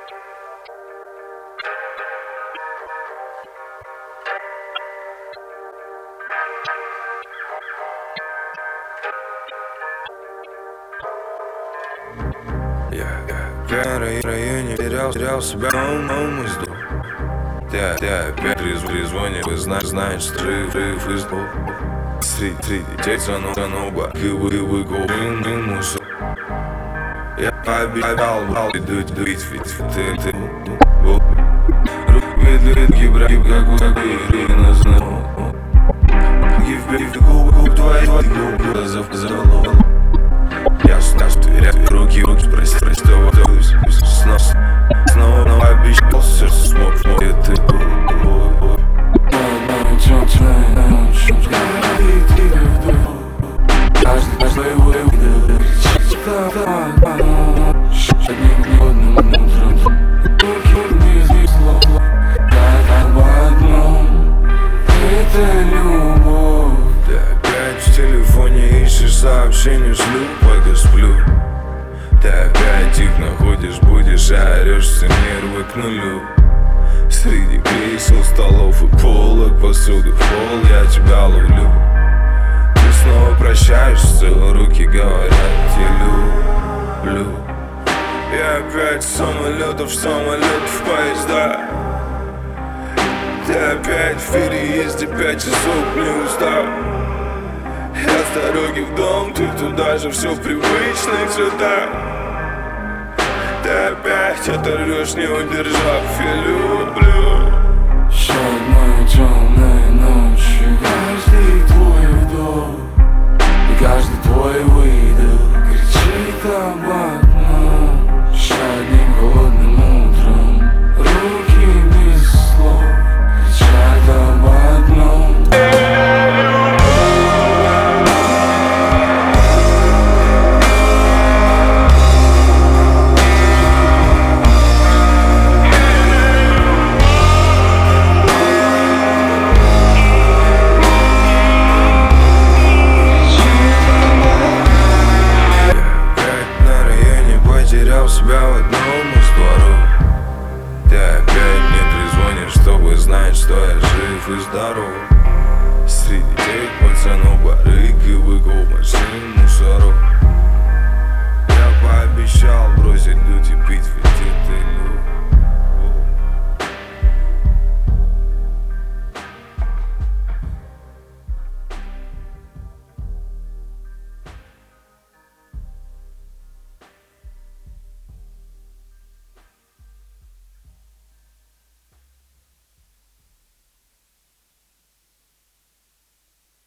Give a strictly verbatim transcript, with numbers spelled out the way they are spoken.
Я, я, я в районе терял, терял себя, ум и сдох. Ты, ты опять трезвонишь, вы знаешь, знаешь, жив, жив и сдох. Среди, среди детей, ну, ну, ба, гыбы, гыбы, голым, дым, мусор. Я обещал, брал, иду, иду, ведь, ведь, ты, ты, руки, руки, брат, как у, как у Ирина, знал. Give me the губы, губ, твои, твои губы, заволок. Ясно, что я руки, руки, прости, прости, снова, снова обещал, сердце смог, смог, это был. Каждый, каждый выйдет, кричит так, одним годным утром, руки без слов, как об одном, это любовь. Ты опять в телефоне ищешь сообщения, шлю, пока сплю. Ты опять их находишь, будешь, орёшься, нервы к нулю. Среди кресел, столов и полок, посуды в пол, я тебя ловлю. Ты снова прощаешься, руки говорят, я люблю. Я опять с самолетов, самолетов, поезда. Ты опять в переезде, пять часов не устал. Я с дороги в дом, ты туда же, все в привычных цветах. Ты опять оторвешь, не удержав, я люблю. Еще одной темной ночью каждый твой вдох и каждый твой выдох кричит об одном. Еще одним холодным утром руки без слов кричат об одном. Потерял себя в одном из дворов. Ты опять не трезвонишь, чтобы знать, что я жив и здоров. Среди тех пацанов, барыг и выкоп машин, мусоров. Я пообещал бросить дуть и пить